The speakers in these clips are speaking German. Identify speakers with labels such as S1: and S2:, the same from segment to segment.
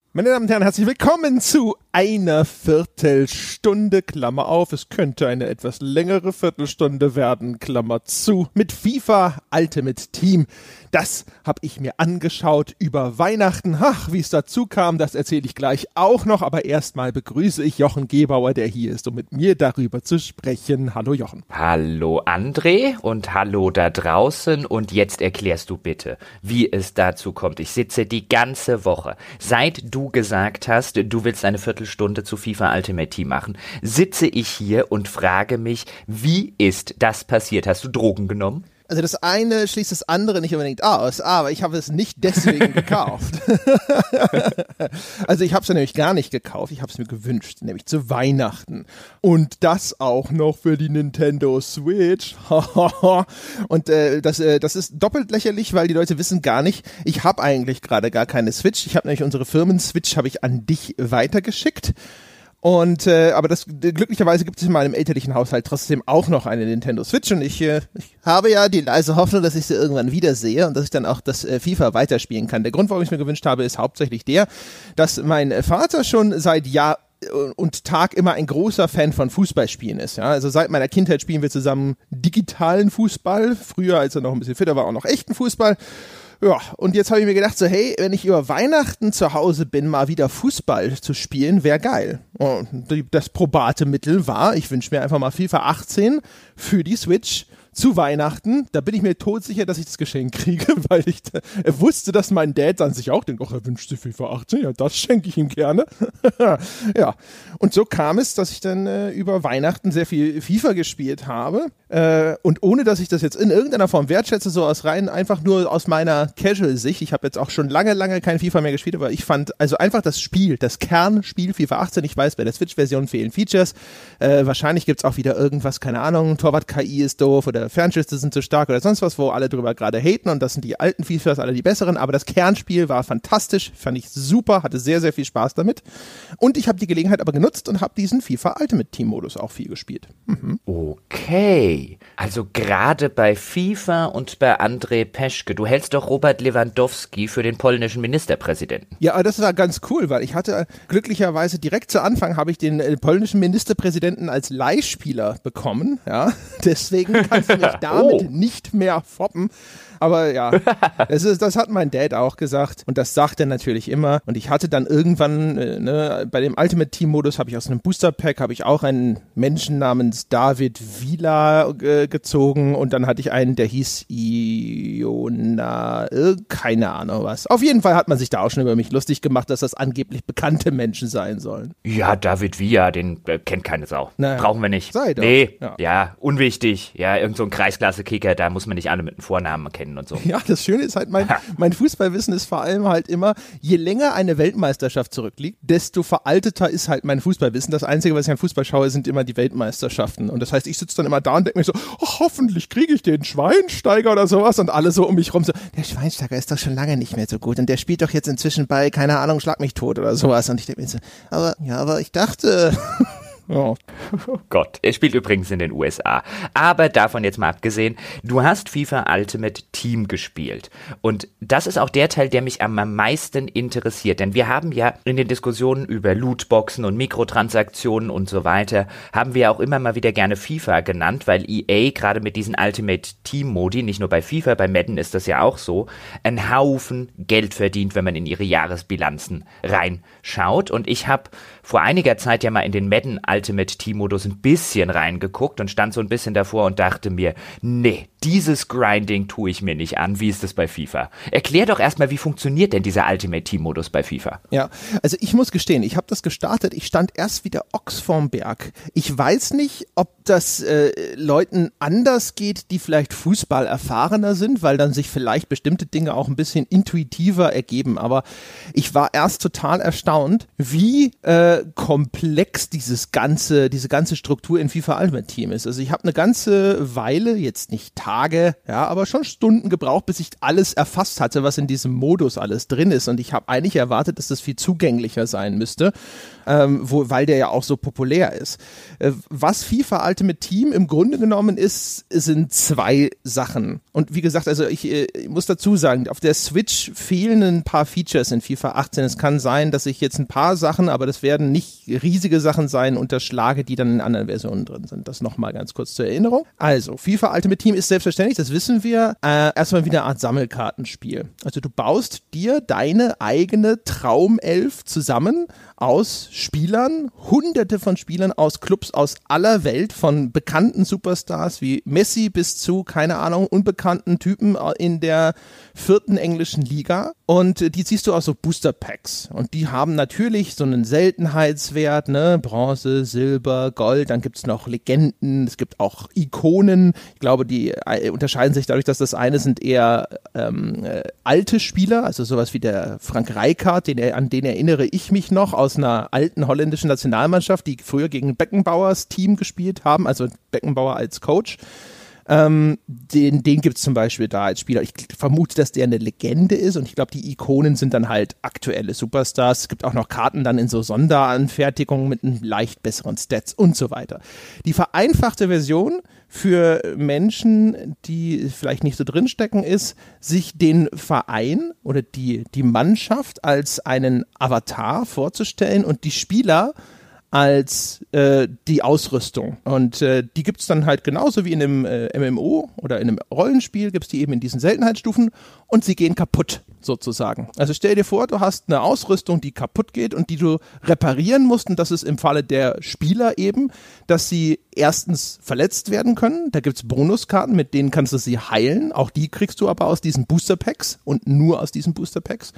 S1: Meine Damen und Herren, herzlich willkommen zu einer Viertelstunde, Klammer auf, es könnte eine etwas längere Viertelstunde werden, Klammer zu, mit FIFA Ultimate Team. Das habe ich mir angeschaut über Weihnachten. Ach, wie es dazu kam, das erzähle ich gleich auch noch, aber erstmal begrüße ich Jochen Gebauer, der hier ist, um mit mir darüber zu sprechen. Hallo Jochen.
S2: Hallo André und hallo da draußen und jetzt erklärst du bitte, wie es dazu kommt. Ich sitze die ganze Woche, seit du gesagt hast, du willst eine Viertelstunde zu FIFA Ultimate Team machen, sitze ich hier und frage mich, wie ist das passiert? Hast du Drogen genommen?
S1: Also das eine schließt das andere nicht unbedingt aus, aber ich habe es nicht deswegen gekauft. Also ich habe es ja nämlich gar nicht gekauft, ich habe es mir gewünscht, nämlich zu Weihnachten. Und das auch noch für die Nintendo Switch. Und das ist doppelt lächerlich, weil die Leute wissen gar nicht, ich habe eigentlich gerade gar keine Switch. Ich habe nämlich unsere Firmen-Switch habe ich an dich weitergeschickt. Und aber glücklicherweise gibt es in meinem elterlichen Haushalt trotzdem auch noch eine Nintendo Switch und ich habe ja die leise Hoffnung, dass ich sie irgendwann wiedersehe und dass ich dann auch das FIFA weiterspielen kann. Der Grund, warum ich es mir gewünscht habe, ist hauptsächlich der, dass mein Vater schon seit Jahr und Tag immer ein großer Fan von Fußballspielen ist. Ja? Also seit meiner Kindheit spielen wir zusammen digitalen Fußball, früher als er noch ein bisschen fitter war, auch noch echten Fußball. Ja, und jetzt habe ich mir gedacht, so hey, wenn ich über Weihnachten zu Hause bin, mal wieder Fußball zu spielen, wäre geil. Und das probate Mittel war, ich wünsche mir einfach mal FIFA 18 für die Switch zu Weihnachten. Da bin ich mir todsicher, dass ich das Geschenk kriege, weil er wusste, dass mein Dad dann sich auch denkt, ach, er wünscht sich FIFA 18, ja, das schenke ich ihm gerne. Ja, und so kam es, dass ich dann über Weihnachten sehr viel FIFA gespielt habe und ohne, dass ich das jetzt in irgendeiner Form wertschätze, so aus rein, einfach nur aus meiner Casual-Sicht, ich habe jetzt auch schon lange kein FIFA mehr gespielt, aber ich fand, also einfach das Spiel, das Kernspiel FIFA 18, ich weiß, bei der Switch-Version fehlen Features, wahrscheinlich gibt's auch wieder irgendwas, keine Ahnung, Torwart-KI ist doof oder Fernschüsse sind zu stark oder sonst was, wo alle drüber gerade haten und das sind die alten FIFAs, alle die besseren, aber das Kernspiel war fantastisch, fand ich super, hatte sehr, sehr viel Spaß damit und ich habe die Gelegenheit aber genutzt und habe diesen FIFA Ultimate Team Modus auch viel gespielt.
S2: Okay, also gerade bei FIFA und bei Andrzej Peschke, du hältst doch Robert Lewandowski für den polnischen Ministerpräsidenten.
S1: Ja, aber das war ganz cool, weil ich hatte glücklicherweise direkt zu Anfang habe ich den polnischen Ministerpräsidenten als Leihspieler bekommen, ja, deswegen kannst du mich damit nicht mehr foppen. Aber ja, das hat mein Dad auch gesagt und das sagt er natürlich immer. Und ich hatte dann irgendwann, bei dem Ultimate Team Modus habe ich aus einem Booster Pack, habe ich auch einen Menschen namens David Villa gezogen und dann hatte ich einen, der hieß Iona, keine Ahnung was. Auf jeden Fall hat man sich da auch schon über mich lustig gemacht, dass das angeblich bekannte Menschen sein sollen.
S2: Ja, David Villa, den kennt keine Sau. Naja, brauchen wir nicht.
S1: Sei doch.
S2: Nee, ja, unwichtig. Ja, irgend so ein Kreisklasse-Kicker, da muss man nicht alle mit einem Vornamen kennen und so.
S1: Ja, das Schöne ist halt, mein Fußballwissen ist vor allem halt immer, je länger eine Weltmeisterschaft zurückliegt, desto veralteter ist halt mein Fußballwissen. Das Einzige, was ich an Fußball schaue, sind immer die Weltmeisterschaften. Und das heißt, ich sitze dann immer da und denke mir so, hoffentlich kriege ich den Schweinsteiger oder sowas und alle so um mich rum so, der Schweinsteiger ist doch schon lange nicht mehr so gut und der spielt doch jetzt inzwischen bei, keine Ahnung, Schlag mich tot oder sowas. Und ich denke mir so, aber ich dachte...
S2: Oh Gott, er spielt übrigens in den USA. Aber davon jetzt mal abgesehen, du hast FIFA Ultimate Team gespielt. Und das ist auch der Teil, der mich am meisten interessiert. Denn wir haben ja in den Diskussionen über Lootboxen und Mikrotransaktionen und so weiter, haben wir auch immer mal wieder gerne FIFA genannt, weil EA gerade mit diesen Ultimate Team Modi, nicht nur bei FIFA, bei Madden ist das ja auch so, einen Haufen Geld verdient, wenn man in ihre Jahresbilanzen reinschaut. Und ich habe vor einiger Zeit ja mal in den Madden Ultimate Team Modus ein bisschen reingeguckt und stand so ein bisschen davor und dachte mir, nee, dieses Grinding tue ich mir nicht an. Wie ist das bei FIFA? Erklär doch erstmal, wie funktioniert denn dieser Ultimate Team Modus bei FIFA?
S1: Ja, also ich muss gestehen, ich habe das gestartet, ich stand erst wie der Ochs vorm Berg. Ich weiß nicht, ob das Leuten anders geht, die vielleicht Fußball erfahrener sind, weil dann sich vielleicht bestimmte Dinge auch ein bisschen intuitiver ergeben, aber ich war erst total erstaunt, wie komplex dieses ganze ganze Struktur in FIFA Ultimate Team ist. Also ich habe eine ganze Weile, jetzt nicht Tage, ja, aber schon Stunden gebraucht, bis ich alles erfasst hatte, was in diesem Modus alles drin ist. Und ich habe eigentlich erwartet, dass das viel zugänglicher sein müsste, weil der ja auch so populär ist. Was FIFA Ultimate Team im Grunde genommen ist, sind zwei Sachen. Und wie gesagt, also ich muss dazu sagen, auf der Switch fehlen ein paar Features in FIFA 18. Es kann sein, dass ich jetzt ein paar Sachen, aber das werden nicht riesige Sachen sein, unterschlage, die dann in anderen Versionen drin sind. Das nochmal ganz kurz zur Erinnerung. Also, FIFA Ultimate Team ist selbstverständlich, das wissen wir, erstmal wieder eine Art Sammelkartenspiel. Also du baust dir deine eigene Traumelf zusammen aus Spielern, hunderte von Spielern aus Clubs aus aller Welt, von bekannten Superstars wie Messi bis zu, keine Ahnung, unbekannten Typen in der 4. englischen Liga. Und die ziehst du aus so Booster-Packs. Und die haben natürlich so einen Seltenheitswert, ne, Bronze, Silber, Gold, dann gibt's noch Legenden, es gibt auch Ikonen. Ich glaube, die unterscheiden sich dadurch, dass das eine sind eher alte Spieler, also sowas wie der Frank Rijkaard, an den erinnere ich mich noch aus einer alten holländischen Nationalmannschaft, die früher gegen Beckenbauers Team gespielt haben, also Beckenbauer als Coach. Den gibt's zum Beispiel da als Spieler. Ich vermute, dass der eine Legende ist und ich glaube, die Ikonen sind dann halt aktuelle Superstars. Es gibt auch noch Karten dann in so Sonderanfertigungen mit einem leicht besseren Stats und so weiter. Die vereinfachte Version für Menschen, die vielleicht nicht so drinstecken, ist, sich den Verein oder die Mannschaft als einen Avatar vorzustellen und die Spieler als die Ausrüstung. Und die gibt's dann halt genauso wie in einem MMO oder in einem Rollenspiel, gibt's die eben in diesen Seltenheitsstufen und sie gehen kaputt sozusagen. Also stell dir vor, du hast eine Ausrüstung, die kaputt geht und die du reparieren musst, und das ist im Falle der Spieler eben, dass sie erstens verletzt werden können. Da gibt's Bonuskarten, mit denen kannst du sie heilen. Auch die kriegst du aber aus diesen Booster-Packs und nur aus diesen Booster-Packs.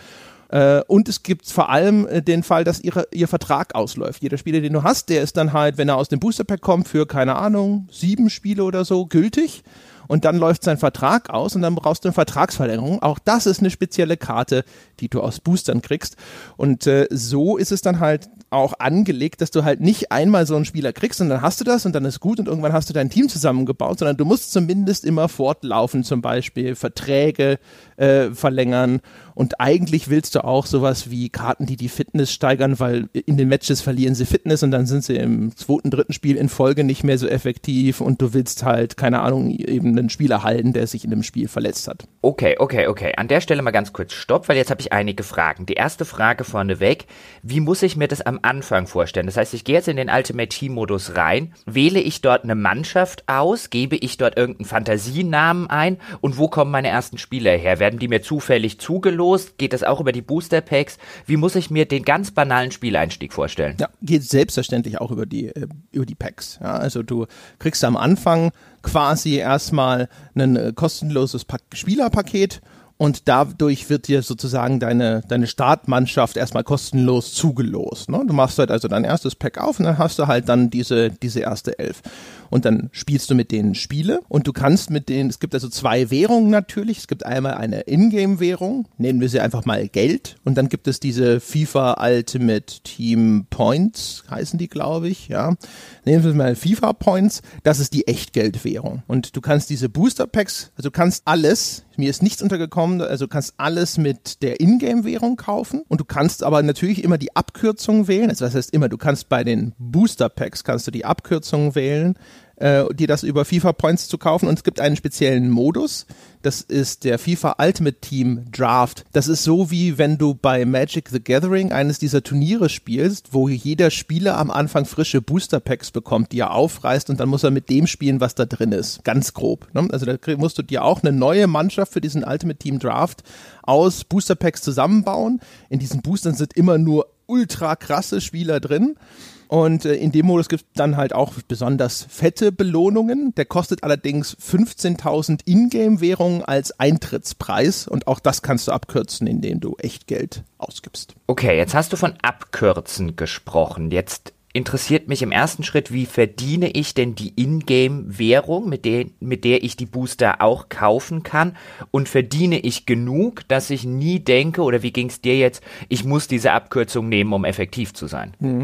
S1: Und es gibt vor allem den Fall, dass ihr Vertrag ausläuft. Jeder Spieler, den du hast, der ist dann halt, wenn er aus dem Booster-Pack kommt, für, keine Ahnung, 7 Spiele oder so gültig. Und dann läuft sein Vertrag aus und dann brauchst du eine Vertragsverlängerung. Auch das ist eine spezielle Karte, die du aus Boostern kriegst. Und so ist es dann halt auch angelegt, dass du halt nicht einmal so einen Spieler kriegst und dann hast du das und dann ist gut und irgendwann hast du dein Team zusammengebaut, sondern du musst zumindest immer fortlaufen, zum Beispiel Verträge verlängern. Und eigentlich willst du auch sowas wie Karten, die Fitness steigern, weil in den Matches verlieren sie Fitness und dann sind sie im 2., 3. Spiel in Folge nicht mehr so effektiv und du willst halt, keine Ahnung, eben einen Spieler halten, der sich in dem Spiel verletzt hat.
S2: Okay. An der Stelle mal ganz kurz Stopp, weil jetzt habe ich einige Fragen. Die erste Frage vorneweg, wie muss ich mir das am Anfang vorstellen? Das heißt, ich gehe jetzt in den Ultimate Team Modus rein, wähle ich dort eine Mannschaft aus, gebe ich dort irgendeinen Fantasienamen ein und wo kommen meine ersten Spieler her? Werden die mir zufällig zugelost? Geht das auch über die Booster Packs? Wie muss ich mir den ganz banalen Spieleinstieg vorstellen?
S1: Ja, geht selbstverständlich auch über die Packs. Ja, also du kriegst am Anfang quasi erstmal ein kostenloses Spielerpaket und dadurch wird dir sozusagen deine Startmannschaft erstmal kostenlos zugelost. Ne? Du machst halt also dein erstes Pack auf und dann hast du halt dann diese erste 11. Und dann spielst du mit denen Spiele und du kannst mit denen, es gibt also 2 Währungen natürlich. Es gibt einmal eine Ingame-Währung, nennen wir sie einfach mal Geld. Und dann gibt es diese FIFA Ultimate Team Points, heißen die, glaube ich, ja. Nehmen wir mal FIFA Points, das ist die Echtgeldwährung. Und du kannst diese Booster Packs, also du kannst alles, mir ist nichts untergekommen, also du kannst alles mit der Ingame-Währung kaufen und du kannst aber natürlich immer die Abkürzung wählen. Also das heißt immer, du kannst bei den Booster Packs kannst du die Abkürzung wählen, dir das über FIFA Points zu kaufen, und es gibt einen speziellen Modus, das ist der FIFA Ultimate Team Draft. Das ist so, wie wenn du bei Magic the Gathering eines dieser Turniere spielst, wo jeder Spieler am Anfang frische Booster Packs bekommt, die er aufreißt, und dann muss er mit dem spielen, was da drin ist. Ganz grob. Ne? Also da musst du dir auch eine neue Mannschaft für diesen Ultimate Team Draft aus Booster Packs zusammenbauen. In diesen Boostern sind immer nur ultra krasse Spieler drin. Und in dem Modus gibt es dann halt auch besonders fette Belohnungen. Der kostet allerdings 15.000 Ingame-Währungen als Eintrittspreis. Und auch das kannst du abkürzen, indem du Echtgeld ausgibst.
S2: Okay, jetzt hast du von Abkürzen gesprochen. Jetzt interessiert mich im ersten Schritt, wie verdiene ich denn die Ingame-Währung, mit der ich die Booster auch kaufen kann? Und verdiene ich genug, dass ich nie denke, oder wie ging es dir jetzt, ich muss diese Abkürzung nehmen, um effektiv zu sein?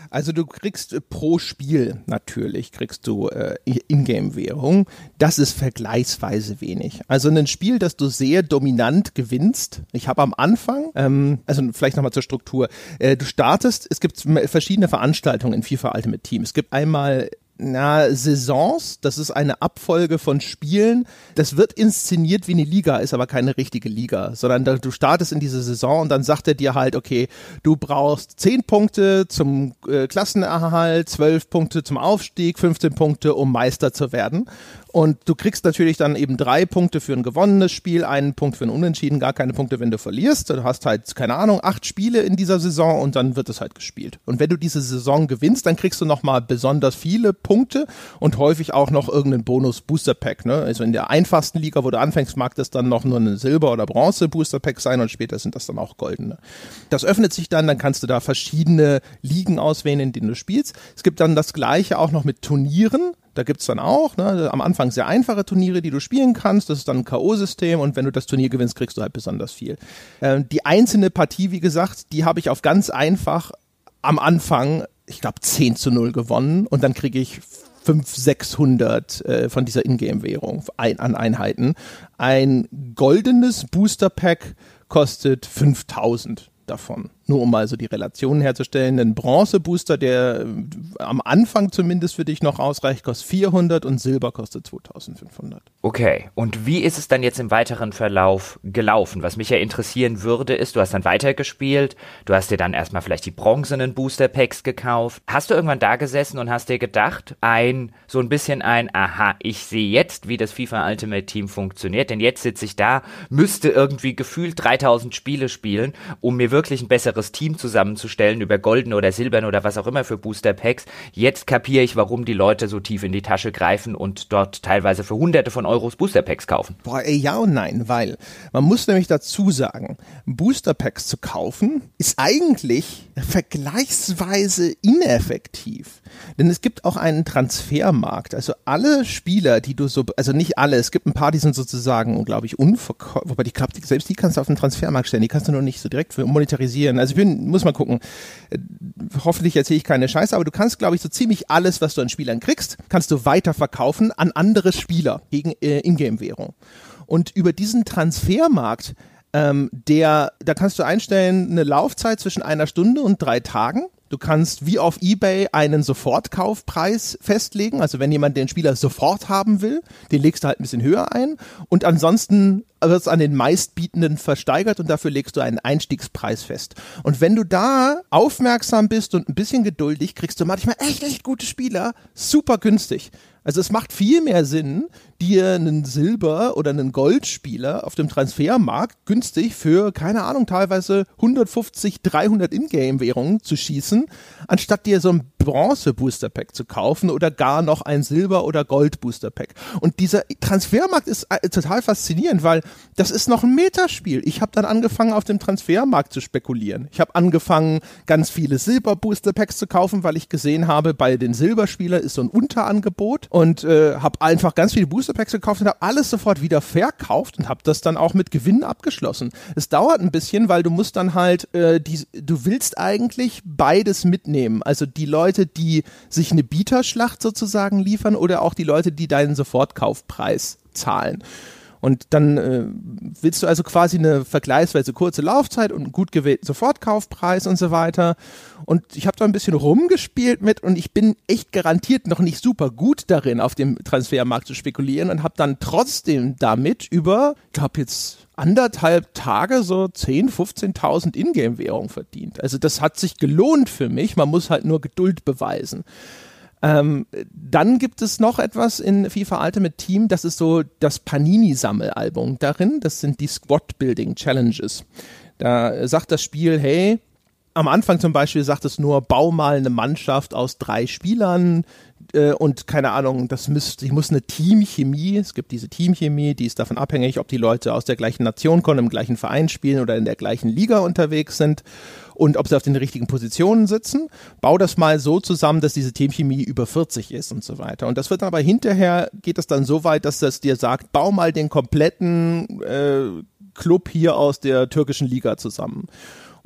S1: Also du kriegst pro Spiel natürlich, Ingame-Währung. Das ist vergleichsweise wenig. Also ein Spiel, das du sehr dominant gewinnst. Ich habe am Anfang, also vielleicht nochmal zur Struktur, du startest, es gibt verschiedene Veranstaltungen in FIFA Ultimate Team. Es gibt einmal Saisons, das ist eine Abfolge von Spielen, das wird inszeniert wie eine Liga, ist aber keine richtige Liga, sondern du startest in diese Saison und dann sagt er dir halt, okay, du brauchst 10 Punkte zum Klassenerhalt, 12 Punkte zum Aufstieg, 15 Punkte, um Meister zu werden. Und du kriegst natürlich dann eben 3 Punkte für ein gewonnenes Spiel, 1 Punkt für ein Unentschieden, gar keine Punkte, wenn du verlierst. Du hast halt, keine Ahnung, 8 Spiele in dieser Saison und dann wird es halt gespielt. Und wenn du diese Saison gewinnst, dann kriegst du nochmal besonders viele Punkte und häufig auch noch irgendeinen Bonus-Booster-Pack. Ne? Also in der einfachsten Liga, wo du anfängst, mag das dann noch nur ein Silber- oder Bronze-Booster-Pack sein und später sind das dann auch goldene. Das öffnet sich dann kannst du da verschiedene Ligen auswählen, in denen du spielst. Es gibt dann das Gleiche auch noch mit Turnieren. Da gibt's dann auch, am Anfang sehr einfache Turniere, die du spielen kannst. Das ist dann ein K.O.-System und wenn du das Turnier gewinnst, kriegst du halt besonders viel. Die einzelne Partie, wie gesagt, die habe ich auf ganz einfach am Anfang, ich glaube 10-0 gewonnen und dann kriege ich 500-600 von dieser Ingame-Währung an Einheiten. Ein goldenes Booster-Pack kostet 5.000 davon. Nur um mal so die Relationen herzustellen. Ein Bronze-Booster, der am Anfang zumindest für dich noch ausreicht, kostet 400 und Silber kostet 2500.
S2: Okay, und wie ist es dann jetzt im weiteren Verlauf gelaufen? Was mich ja interessieren würde, ist, du hast dann weitergespielt, du hast dir dann erstmal vielleicht die bronzenen Booster-Packs gekauft. Hast du irgendwann da gesessen und hast dir gedacht, aha, ich sehe jetzt, wie das FIFA Ultimate Team funktioniert, denn jetzt sitze ich da, müsste irgendwie gefühlt 3000 Spiele spielen, um mir wirklich ein besseres Team zusammenzustellen über goldene oder silberne oder was auch immer für Booster-Packs. Jetzt kapiere ich, warum die Leute so tief in die Tasche greifen und dort teilweise für Hunderte von Euros Booster-Packs kaufen.
S1: Ja und nein, weil man muss nämlich dazu sagen, Booster-Packs zu kaufen ist eigentlich vergleichsweise ineffektiv. Denn es gibt auch einen Transfermarkt. Also alle Spieler, die du also nicht alle, es gibt ein paar, die sind sozusagen, glaube ich, unverkäuflich, wobei ich glaube, selbst die kannst du auf den Transfermarkt stellen, die kannst du nur nicht so direkt für monetarisieren. Also muss mal gucken, hoffentlich erzähle ich keine Scheiße, aber du kannst, glaube ich, so ziemlich alles, was du an Spielern kriegst, kannst du weiterverkaufen an andere Spieler gegen Ingame-Währung. Und über diesen Transfermarkt, da kannst du einstellen, eine Laufzeit zwischen 1 Stunde und 3 Tagen. Du kannst wie auf eBay einen Sofortkaufpreis festlegen. Also wenn jemand den Spieler sofort haben will, den legst du halt ein bisschen höher ein. Und ansonsten wird es an den meistbietenden versteigert und dafür legst du einen Einstiegspreis fest. Und wenn du da aufmerksam bist und ein bisschen geduldig, kriegst du manchmal echt gute Spieler super günstig. Also es macht viel mehr Sinn, dir einen Silber- oder einen Goldspieler auf dem Transfermarkt günstig für, keine Ahnung, teilweise 150, 300 Ingame-Währungen zu schießen, anstatt dir so ein Bronze-Booster-Pack zu kaufen oder gar noch ein Silber- oder Gold-Booster-Pack. Und dieser Transfermarkt ist total faszinierend, weil das ist noch ein Metaspiel. Ich habe dann angefangen, auf dem Transfermarkt zu spekulieren. Ich habe angefangen, ganz viele Silber-Booster-Packs zu kaufen, weil ich gesehen habe, bei den Silberspielern ist so ein Unterangebot und habe einfach ganz viele Booster-Packs gekauft und habe alles sofort wieder verkauft und habe das dann auch mit Gewinn abgeschlossen. Es dauert ein bisschen, weil du musst dann halt, du willst eigentlich beides mitnehmen. Also die Leute, die sich eine Bieterschlacht sozusagen liefern oder auch die Leute, die deinen Sofortkaufpreis zahlen. Und dann willst du also quasi eine vergleichsweise kurze Laufzeit und einen gut gewählten Sofortkaufpreis und so weiter. Und ich habe da ein bisschen rumgespielt mit und ich bin echt garantiert noch nicht super gut darin, auf dem Transfermarkt zu spekulieren und habe dann trotzdem damit über, ich glaube jetzt 1,5 Tage so 10.000, 15.000 Ingame-Währung verdient. Also das hat sich gelohnt für mich, man muss halt nur Geduld beweisen. Dann gibt es noch etwas in FIFA Ultimate Team, das ist so das Panini-Sammelalbum darin, das sind die Squad-Building-Challenges. Da sagt das Spiel, hey, am Anfang zum Beispiel sagt es nur, bau mal eine Mannschaft aus 3 Spielern und keine Ahnung, ich muss eine Teamchemie, es gibt diese Teamchemie, die ist davon abhängig, ob die Leute aus der gleichen Nation kommen, im gleichen Verein spielen oder in der gleichen Liga unterwegs sind und ob sie auf den richtigen Positionen sitzen. Bau das mal so zusammen, dass diese Teamchemie über 40 ist und so weiter. Und das wird dann aber hinterher, geht es dann so weit, dass das dir sagt, bau mal den kompletten Club hier aus der türkischen Liga zusammen.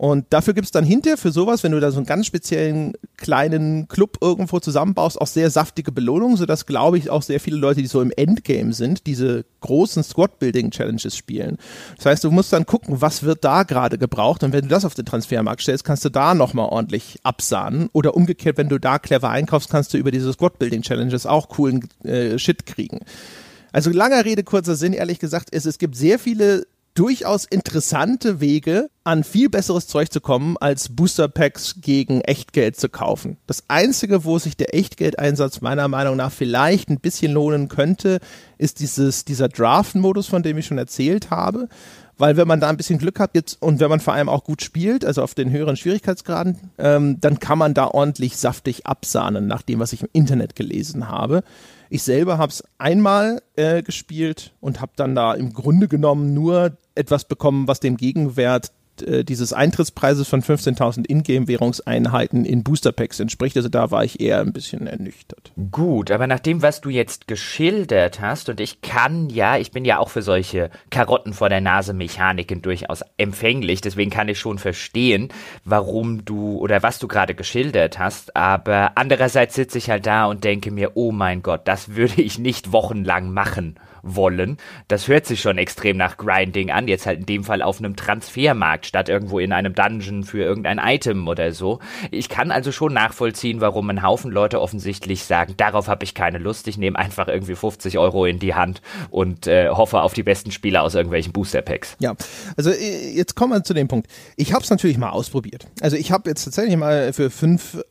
S1: Und dafür gibt's dann hinterher für sowas, wenn du da so einen ganz speziellen kleinen Club irgendwo zusammenbaust, auch sehr saftige Belohnungen, sodass, glaube ich, auch sehr viele Leute, die so im Endgame sind, diese großen Squad-Building-Challenges spielen. Das heißt, du musst dann gucken, was wird da gerade gebraucht, und wenn du das auf den Transfermarkt stellst, kannst du da nochmal ordentlich absahnen, oder umgekehrt, wenn du da clever einkaufst, kannst du über diese Squad-Building-Challenges auch coolen Shit kriegen. Also langer Rede, kurzer Sinn, ehrlich gesagt, es gibt sehr viele durchaus interessante Wege, an viel besseres Zeug zu kommen, als Booster-Packs gegen Echtgeld zu kaufen. Das Einzige, wo sich der Echtgeldeinsatz meiner Meinung nach vielleicht ein bisschen lohnen könnte, ist dieser Draft-Modus, von dem ich schon erzählt habe. Weil wenn man da ein bisschen Glück hat jetzt, und wenn man vor allem auch gut spielt, also auf den höheren Schwierigkeitsgraden, dann kann man da ordentlich saftig absahnen, nach dem, was ich im Internet gelesen habe. Ich selber habe es einmal gespielt und habe dann da im Grunde genommen nur etwas bekommen, was dem Gegenwert dieses Eintrittspreises von 15.000 Ingame-Währungseinheiten in Booster-Packs entspricht. Also da war ich eher ein bisschen ernüchtert.
S2: Gut, aber nach dem, was du jetzt geschildert hast, und ich bin ja auch für solche Karotten vor der Nase Mechaniken durchaus empfänglich, deswegen kann ich schon verstehen, warum du oder was du gerade geschildert hast, aber andererseits sitze ich halt da und denke mir, oh mein Gott, das würde ich nicht wochenlang machen wollen. Das hört sich schon extrem nach Grinding an, jetzt halt in dem Fall auf einem Transfermarkt, statt irgendwo in einem Dungeon für irgendein Item oder so. Ich kann also schon nachvollziehen, warum ein Haufen Leute offensichtlich sagen, darauf habe ich keine Lust, ich nehme einfach irgendwie 50 € in die Hand und hoffe auf die besten Spieler aus irgendwelchen Booster-Packs.
S1: Ja, also jetzt kommen wir zu dem Punkt. Ich habe es natürlich mal ausprobiert. Also ich habe jetzt tatsächlich mal für 5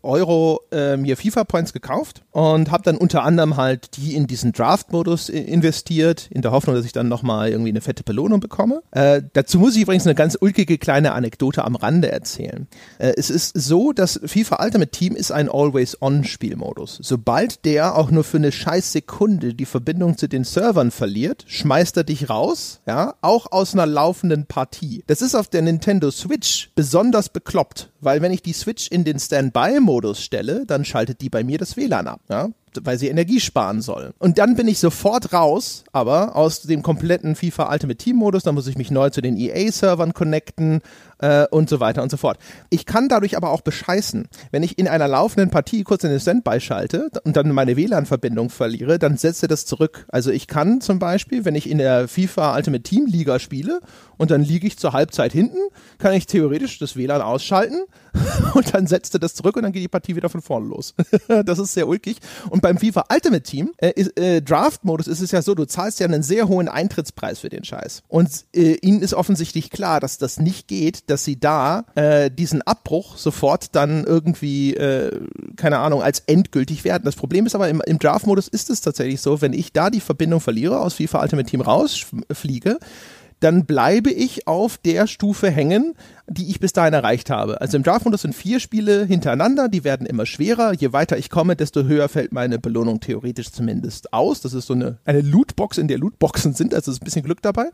S1: € mir FIFA-Points gekauft und habe dann unter anderem halt die in diesen Draft-Modus investiert, in der Hoffnung, dass ich dann nochmal irgendwie eine fette Belohnung bekomme. Dazu muss ich übrigens eine ganz ulkige kleine Anekdote am Rande erzählen. Es ist so, dass FIFA Ultimate Team ist ein Always-On-Spielmodus. Sobald der auch nur für eine scheiß Sekunde die Verbindung zu den Servern verliert, schmeißt er dich raus, ja, auch aus einer laufenden Partie. Das ist auf der Nintendo Switch besonders bekloppt, weil wenn ich die Switch in den Standby-Modus stelle, dann schaltet die bei mir das WLAN ab, ja, weil sie Energie sparen soll. Und dann bin ich sofort raus, aber aus dem kompletten FIFA Ultimate Team Modus, dann muss ich mich neu zu den EA-Servern connecten und so weiter und so fort. Ich kann dadurch aber auch bescheißen. Wenn ich in einer laufenden Partie kurz in den Standby schalte und dann meine WLAN-Verbindung verliere, dann setzt er das zurück. Also ich kann zum Beispiel, wenn ich in der FIFA Ultimate Team Liga spiele und dann liege ich zur Halbzeit hinten, kann ich theoretisch das WLAN ausschalten und dann setzt er das zurück und dann geht die Partie wieder von vorne los. Das ist sehr ulkig. Und beim FIFA Ultimate Team Draft-Modus ist es ja so, du zahlst ja einen sehr hohen Eintrittspreis für den Scheiß. Und ihnen ist offensichtlich klar, dass das nicht geht, dass sie da diesen Abbruch sofort dann irgendwie, keine Ahnung, als endgültig werten. Das Problem ist aber, im Draft-Modus ist es tatsächlich so, wenn ich da die Verbindung verliere, aus FIFA Ultimate Team rausfliege, dann bleibe ich auf der Stufe hängen, die ich bis dahin erreicht habe. Also im Draft-Modus sind 4 Spiele hintereinander, die werden immer schwerer. Je weiter ich komme, desto höher fällt meine Belohnung theoretisch zumindest aus. Das ist so eine Lootbox, in der Lootboxen sind, also ist ein bisschen Glück dabei.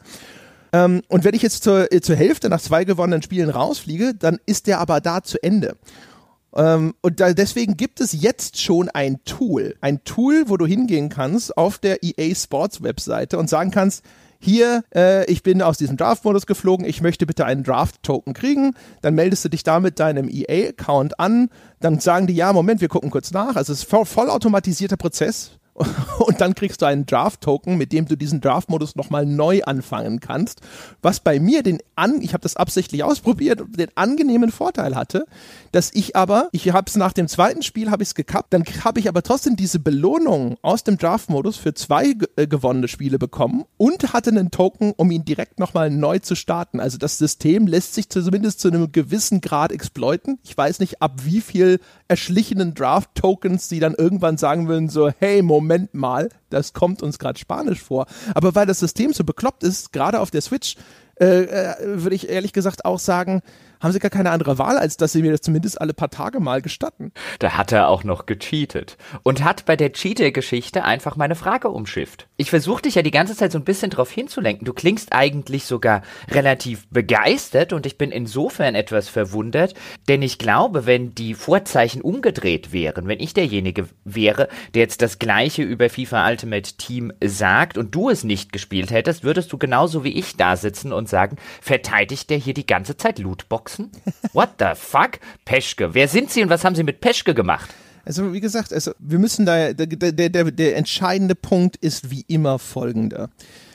S1: Und wenn ich jetzt zur Hälfte nach 2 gewonnenen Spielen rausfliege, dann ist der aber da zu Ende. Und deswegen gibt es jetzt schon ein Tool, wo du hingehen kannst auf der EA Sports Webseite und sagen kannst, hier, ich bin aus diesem Draft-Modus geflogen, ich möchte bitte einen Draft-Token kriegen, dann meldest du dich da mit deinem EA-Account an, dann sagen die, ja, Moment, wir gucken kurz nach, also es ist vollautomatisierter Prozess. Und dann kriegst du einen Draft-Token, mit dem du diesen Draft-Modus nochmal neu anfangen kannst, was bei mir ich habe das absichtlich ausprobiert, den angenehmen Vorteil hatte, dass ich habe es nach dem zweiten Spiel, habe ich es gekappt, dann habe ich aber trotzdem diese Belohnung aus dem Draft-Modus für 2 gewonnene Spiele bekommen und hatte einen Token, um ihn direkt nochmal neu zu starten. Also das System lässt sich zumindest zu einem gewissen Grad exploiten. Ich weiß nicht, ab wie viel erschlichenen Draft-Tokens sie dann irgendwann sagen würden, so, hey, Moment mal, das kommt uns gerade Spanisch vor. Aber weil das System so bekloppt ist, gerade auf der Switch, würde ich ehrlich gesagt auch sagen, haben sie gar keine andere Wahl, als dass sie mir das zumindest alle paar Tage mal gestatten.
S2: Da hat er auch noch gecheatet und hat bei der Cheater-Geschichte einfach meine Frage umschifft. Ich versuche dich ja die ganze Zeit so ein bisschen drauf hinzulenken. Du klingst eigentlich sogar relativ begeistert und ich bin insofern etwas verwundert, denn ich glaube, wenn die Vorzeichen umgedreht wären, wenn ich derjenige wäre, der jetzt das Gleiche über FIFA Ultimate Team sagt und du es nicht gespielt hättest, würdest du genauso wie ich da sitzen und sagen, verteidigt der hier die ganze Zeit Lootbox? Lootboxen? What the fuck? Peschke. Wer sind Sie und was haben Sie mit Peschke gemacht?
S1: Also wie gesagt, wir müssen der entscheidende Punkt ist wie immer folgender.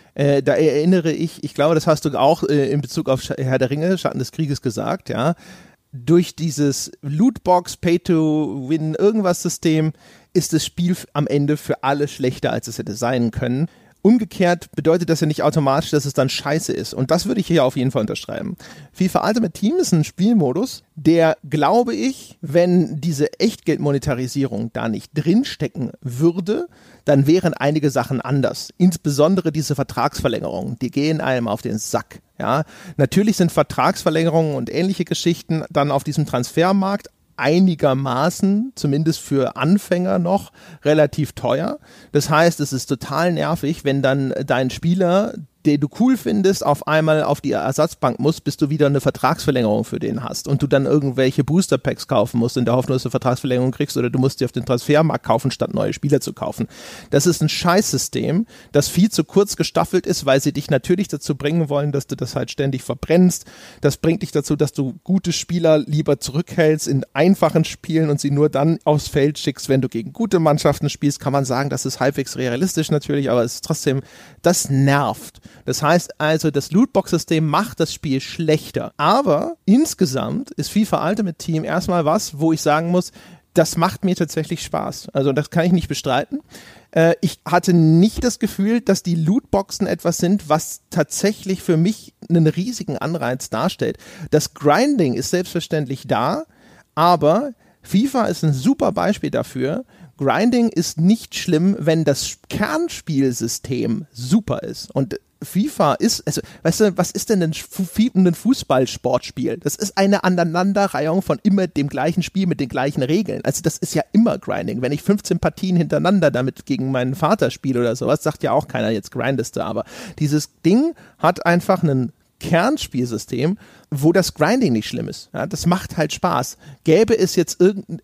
S1: Da erinnere ich glaube, das hast du auch in Bezug auf Herr der Ringe, Schatten des Krieges gesagt, ja. Durch dieses Lootbox, Pay-to-Win, irgendwas System ist das Spiel am Ende für alle schlechter, als es hätte sein können. Umgekehrt bedeutet das ja nicht automatisch, dass es dann scheiße ist. Und das würde ich hier auf jeden Fall unterschreiben. FIFA Ultimate Team ist ein Spielmodus, der, glaube ich, wenn diese Echtgeldmonetarisierung da nicht drinstecken würde, dann wären einige Sachen anders. Insbesondere diese Vertragsverlängerungen, die gehen einem auf den Sack. Ja, natürlich sind Vertragsverlängerungen und ähnliche Geschichten dann auf diesem Transfermarkt einigermaßen, zumindest für Anfänger noch, relativ teuer. Das heißt, es ist total nervig, wenn dann dein Spieler, den du cool findest, auf einmal auf die Ersatzbank muss, bis du wieder eine Vertragsverlängerung für den hast und du dann irgendwelche Booster-Packs kaufen musst, in der Hoffnung, dass du eine Vertragsverlängerung kriegst, oder du musst dir auf den Transfermarkt kaufen, statt neue Spieler zu kaufen. Das ist ein Scheißsystem, das viel zu kurz gestaffelt ist, weil sie dich natürlich dazu bringen wollen, dass du das halt ständig verbrennst. Das bringt dich dazu, dass du gute Spieler lieber zurückhältst in einfachen Spielen und sie nur dann aufs Feld schickst, wenn du gegen gute Mannschaften spielst. Kann man sagen, das ist halbwegs realistisch natürlich, aber es ist trotzdem, das nervt. Das heißt also, das Lootbox-System macht das Spiel schlechter. Aber insgesamt ist FIFA Ultimate Team erstmal was, wo ich sagen muss, das macht mir tatsächlich Spaß. Also das kann ich nicht bestreiten. Ich hatte nicht das Gefühl, dass die Lootboxen etwas sind, was tatsächlich für mich einen riesigen Anreiz darstellt. Das Grinding ist selbstverständlich da, aber FIFA ist ein super Beispiel dafür. Grinding ist nicht schlimm, wenn das Kernspielsystem super ist. Und FIFA ist, also, weißt du, was ist denn ein Fußballsportspiel? Das ist eine Aneinanderreihung von immer dem gleichen Spiel mit den gleichen Regeln. Also das ist ja immer Grinding. Wenn ich 15 Partien hintereinander damit gegen meinen Vater spiele oder sowas, sagt ja auch keiner, jetzt grindest du. Aber dieses Ding hat einfach ein Kernspielsystem, wo das Grinding nicht schlimm ist. Ja, das macht halt Spaß. Gäbe es jetzt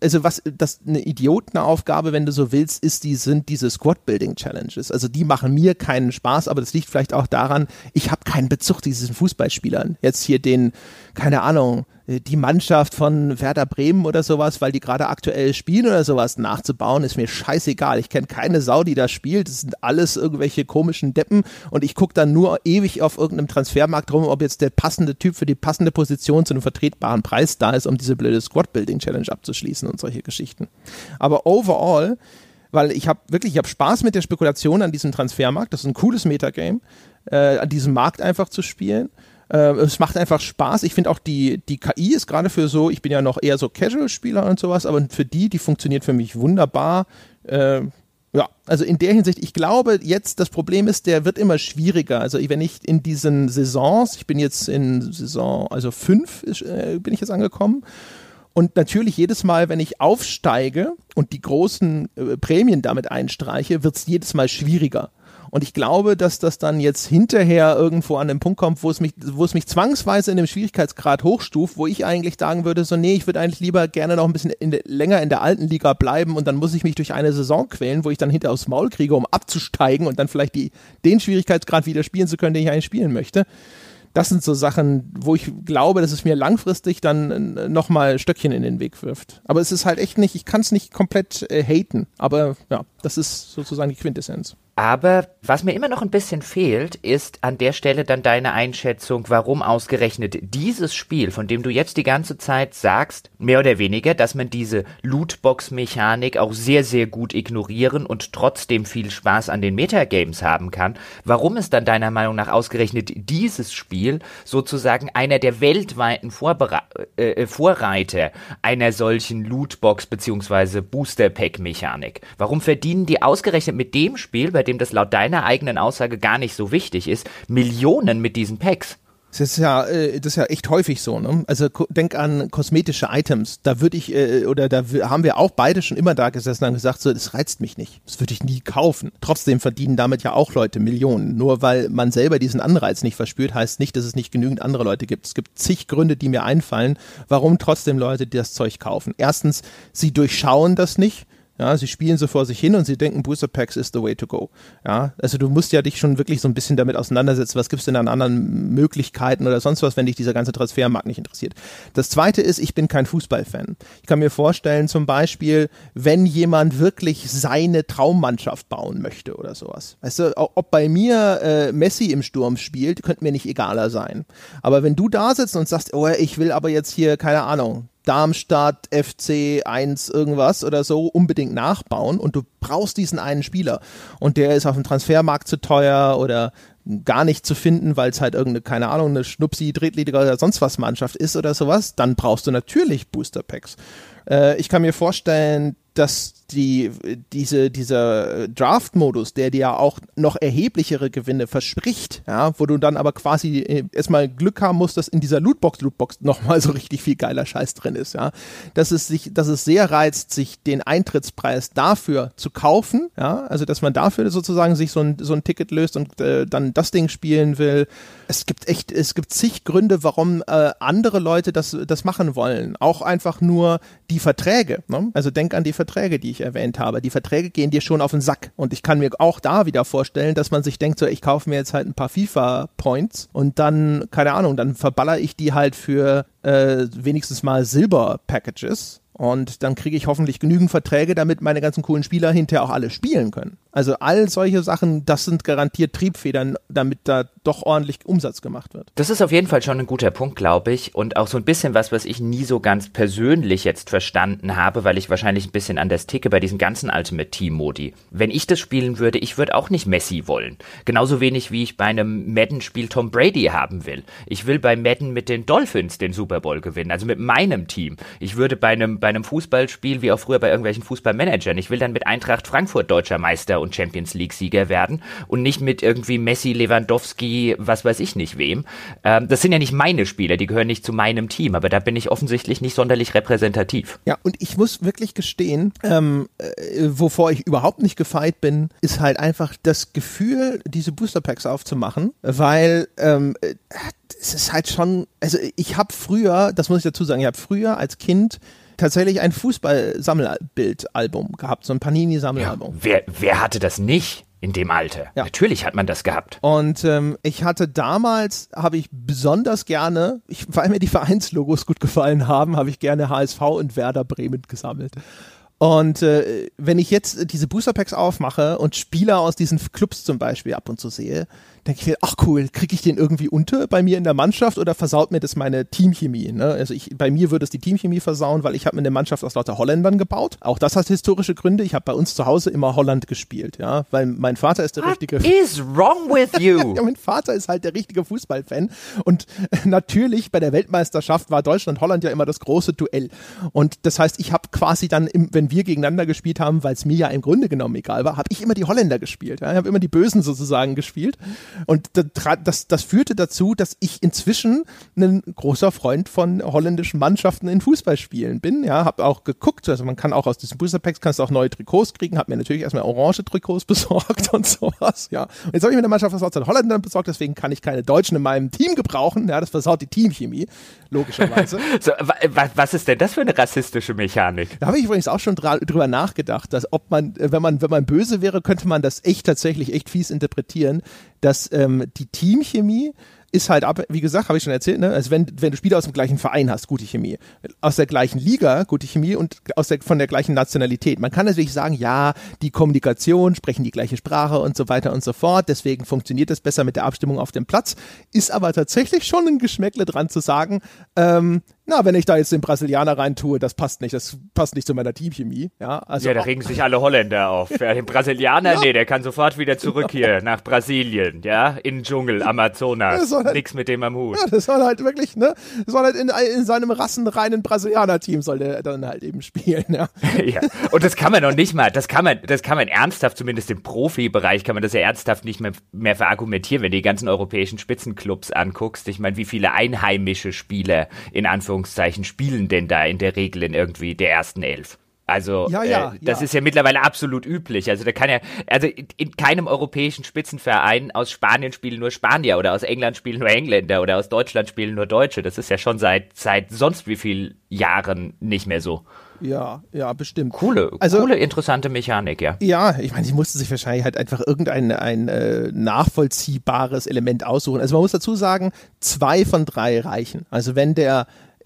S1: eine Idiotenaufgabe, wenn du so willst, sind diese Squad-Building-Challenges. Also die machen mir keinen Spaß, aber das liegt vielleicht auch daran, ich habe keinen Bezug zu diesen Fußballspielern. Jetzt hier keine Ahnung, die Mannschaft von Werder Bremen oder sowas, weil die gerade aktuell spielen oder sowas nachzubauen, ist mir scheißegal. Ich kenne keine Sau, die da spielt. Das sind alles irgendwelche komischen Deppen und ich gucke dann nur ewig auf irgendeinem Transfermarkt rum, ob jetzt der passende Typ für die passende Position zu einem vertretbaren Preis da ist, um diese blöde Squad-Building-Challenge abzuschließen und solche Geschichten. Aber overall, weil ich habe Spaß mit der Spekulation an diesem Transfermarkt. Das ist ein cooles Metagame, an diesem Markt einfach zu spielen. Es macht einfach Spaß. Ich finde auch die KI ist gerade für so, ich bin ja noch eher so Casual-Spieler und sowas, aber für die funktioniert für mich wunderbar. Ja, also in der Hinsicht, ich glaube jetzt, das Problem ist, der wird immer schwieriger. Also wenn ich in diesen Saisons, ich bin jetzt in Saison, also 5 bin ich jetzt angekommen. Und natürlich jedes Mal, wenn ich aufsteige und die großen Prämien damit einstreiche, wird es jedes Mal schwieriger. Und ich glaube, dass das dann jetzt hinterher irgendwo an den Punkt kommt, wo es mich zwangsweise in dem Schwierigkeitsgrad hochstuft, wo ich eigentlich sagen würde, so nee, ich würde eigentlich lieber gerne noch ein bisschen länger in der alten Liga bleiben und dann muss ich mich durch eine Saison quälen, wo ich dann hinterher aufs Maul kriege, um abzusteigen und dann vielleicht den Schwierigkeitsgrad wieder spielen zu können, den ich eigentlich spielen möchte. Das sind so Sachen, wo ich glaube, dass es mir langfristig dann nochmal Stöckchen in den Weg wirft. Aber es ist halt echt nicht, ich kann es nicht komplett haten, aber ja, das ist sozusagen die Quintessenz.
S2: Aber was mir immer noch ein bisschen fehlt, ist an der Stelle dann deine Einschätzung, warum ausgerechnet dieses Spiel, von dem du jetzt die ganze Zeit sagst, mehr oder weniger, dass man diese Lootbox-Mechanik auch sehr, sehr gut ignorieren und trotzdem viel Spaß an den Metagames haben kann, warum ist dann deiner Meinung nach ausgerechnet dieses Spiel sozusagen einer der weltweiten Vorreiter einer solchen Lootbox- bzw. Booster-Pack-Mechanik? Warum verdienen die ausgerechnet mit dem Spiel, bei dem das laut deiner eigenen Aussage gar nicht so wichtig ist, Millionen mit diesen Packs?
S1: Das ist ja echt häufig so, ne? Also denk an kosmetische Items. Da haben wir auch beide schon immer da gesessen und gesagt, so, das reizt mich nicht. Das würde ich nie kaufen. Trotzdem verdienen damit ja auch Leute Millionen. Nur weil man selber diesen Anreiz nicht verspürt, heißt nicht, dass es nicht genügend andere Leute gibt. Es gibt zig Gründe, die mir einfallen, warum trotzdem Leute das Zeug kaufen. Erstens, sie durchschauen das nicht. Ja, sie spielen so vor sich hin und sie denken, Booster Packs is the way to go. Ja, also du musst ja dich schon wirklich so ein bisschen damit auseinandersetzen, was gibt's denn an anderen Möglichkeiten oder sonst was, wenn dich dieser ganze Transfermarkt nicht interessiert. Das Zweite ist, ich bin kein Fußballfan. Ich kann mir vorstellen, zum Beispiel, wenn jemand wirklich seine Traummannschaft bauen möchte oder sowas. Weißt du, ob bei mir Messi im Sturm spielt, könnte mir nicht egaler sein. Aber wenn du da sitzt und sagst, oh, ich will aber jetzt hier, keine Ahnung, Darmstadt, FC 1 irgendwas oder so unbedingt nachbauen und du brauchst diesen einen Spieler und der ist auf dem Transfermarkt zu teuer oder gar nicht zu finden, weil es halt irgendeine, keine Ahnung, eine Schnupsi, Drittliga oder sonst was Mannschaft ist oder sowas, dann brauchst du natürlich Booster Packs. Ich kann mir vorstellen, dass dieser Draft-Modus, der dir ja auch noch erheblichere Gewinne verspricht, ja, wo du dann aber quasi erstmal Glück haben musst, dass in dieser Lootbox nochmal so richtig viel geiler Scheiß drin ist, ja, dass es sehr reizt, sich den Eintrittspreis dafür zu kaufen, ja, also dass man dafür sozusagen sich so ein Ticket löst und dann das Ding spielen will. Es gibt zig Gründe, warum andere Leute das machen wollen. Auch einfach nur die Verträge, ne? Also denk an die Verträge, die ich erwähnt habe. Die Verträge gehen dir schon auf den Sack. Und ich kann mir auch da wieder vorstellen, dass man sich denkt, so, ich kaufe mir jetzt halt ein paar FIFA-Points und dann, keine Ahnung, dann verballer ich die halt für wenigstens mal Silber-Packages. Und dann kriege ich hoffentlich genügend Verträge, damit meine ganzen coolen Spieler hinterher auch alle spielen können. Also all solche Sachen, das sind garantiert Triebfedern, damit da doch ordentlich Umsatz gemacht wird.
S2: Das ist auf jeden Fall schon ein guter Punkt, glaube ich. Und auch so ein bisschen was ich nie so ganz persönlich jetzt verstanden habe, weil ich wahrscheinlich ein bisschen anders ticke bei diesen ganzen Ultimate Team-Modi. Wenn ich das spielen würde, ich würde auch nicht Messi wollen. Genauso wenig, wie ich bei einem Madden-Spiel Tom Brady haben will. Ich will bei Madden mit den Dolphins den Super Bowl gewinnen, also mit meinem Team. Ich würde bei einem Fußballspiel, wie auch früher bei irgendwelchen Fußballmanagern, ich will dann mit Eintracht Frankfurt deutscher Meister und Champions League Sieger werden und nicht mit irgendwie Messi, Lewandowski, was weiß ich nicht wem. Das sind ja nicht meine Spieler, die gehören nicht zu meinem Team, aber da bin ich offensichtlich nicht sonderlich repräsentativ.
S1: Ja, und ich muss wirklich gestehen, wovor ich überhaupt nicht gefeit bin, ist halt einfach das Gefühl, diese Booster Packs aufzumachen, weil es ist halt schon, also ich habe früher, das muss ich dazu sagen, ich habe früher als Kind tatsächlich ein Fußball-Sammelbildalbum gehabt, so ein Panini-Sammelalbum.
S2: Ja, wer hatte das nicht in dem Alter? Ja. Natürlich hat man das gehabt.
S1: Und ich hatte damals, habe ich besonders gerne, weil mir die Vereinslogos gut gefallen haben, habe ich gerne HSV und Werder Bremen gesammelt. Und wenn ich jetzt diese Booster Packs aufmache und Spieler aus diesen Clubs zum Beispiel ab und zu sehe, denke ich mir, ach cool, kriege ich den irgendwie unter bei mir in der Mannschaft oder versaut mir das meine Teamchemie? Ne? Also bei mir würde es die Teamchemie versauen, weil ich habe mir eine Mannschaft aus lauter Holländern gebaut. Auch das hat historische Gründe. Ich habe bei uns zu Hause immer Holland gespielt, ja, weil mein Vater ist der richtige.
S2: What is wrong with you?
S1: Ja, mein Vater ist halt der richtige Fußballfan und natürlich bei der Weltmeisterschaft war Deutschland-Holland ja immer das große Duell. Und das heißt, ich habe quasi dann, wenn wir gegeneinander gespielt haben, weil es mir ja im Grunde genommen egal war, habe ich immer die Holländer gespielt. Ja? Ich habe immer die Bösen sozusagen gespielt. Und das führte dazu, dass ich inzwischen ein großer Freund von holländischen Mannschaften in Fußballspielen bin. Ja, habe auch geguckt, also man kann auch aus diesen Booster Packs kannst du auch neue Trikots kriegen, habe mir natürlich erstmal orange Trikots besorgt und sowas. Ja, und jetzt habe ich mir eine Mannschaft aus den Holländern besorgt, deswegen kann ich keine Deutschen in meinem Team gebrauchen. Ja, das versaut die Teamchemie, logischerweise.
S2: So, was ist denn das für eine rassistische Mechanik?
S1: Da habe ich übrigens auch schon drüber nachgedacht, dass ob man, wenn man böse wäre, könnte man das tatsächlich echt fies interpretieren, dass die Teamchemie ist halt, wie gesagt, habe ich schon erzählt, ne? Also wenn du Spieler aus dem gleichen Verein hast, gute Chemie. Aus der gleichen Liga, gute Chemie und von der gleichen Nationalität. Man kann natürlich sagen, ja, die Kommunikation, sprechen die gleiche Sprache und so weiter und so fort. Deswegen funktioniert es besser mit der Abstimmung auf dem Platz. Ist aber tatsächlich schon ein Geschmäckle dran zu sagen, wenn ich da jetzt den Brasilianer reintue, das passt nicht zu meiner Teamchemie. Ja, also
S2: da regen sich alle Holländer auf. Ja, den Brasilianer, ja. Nee, der kann sofort wieder zurück hier nach Brasilien, ja, in den Dschungel, Amazonas, halt, nix mit dem am Hut.
S1: Ja, das soll halt wirklich, ne, das soll halt in seinem rassenreinen Brasilianer-Team soll der dann halt eben spielen, ja.
S2: Ja, und das kann man noch nicht mal, das kann man ernsthaft, zumindest im Profibereich kann man das ja ernsthaft nicht mehr verargumentieren, wenn du die ganzen europäischen Spitzenclubs anguckst. Ich meine, wie viele einheimische Spieler in Anführungszeichen spielen denn da in der Regel in irgendwie der ersten 11? Also das ist ja mittlerweile absolut üblich. Also in keinem europäischen Spitzenverein aus Spanien spielen nur Spanier oder aus England spielen nur Engländer oder aus Deutschland spielen nur Deutsche. Das ist ja schon seit sonst wie vielen Jahren nicht mehr so.
S1: Ja, bestimmt.
S2: Coole, interessante Mechanik, ja.
S1: Ja, ich meine, sie musste sich wahrscheinlich halt einfach ein nachvollziehbares Element aussuchen. Also man muss dazu sagen, 2 von 3 reichen. Also wenn der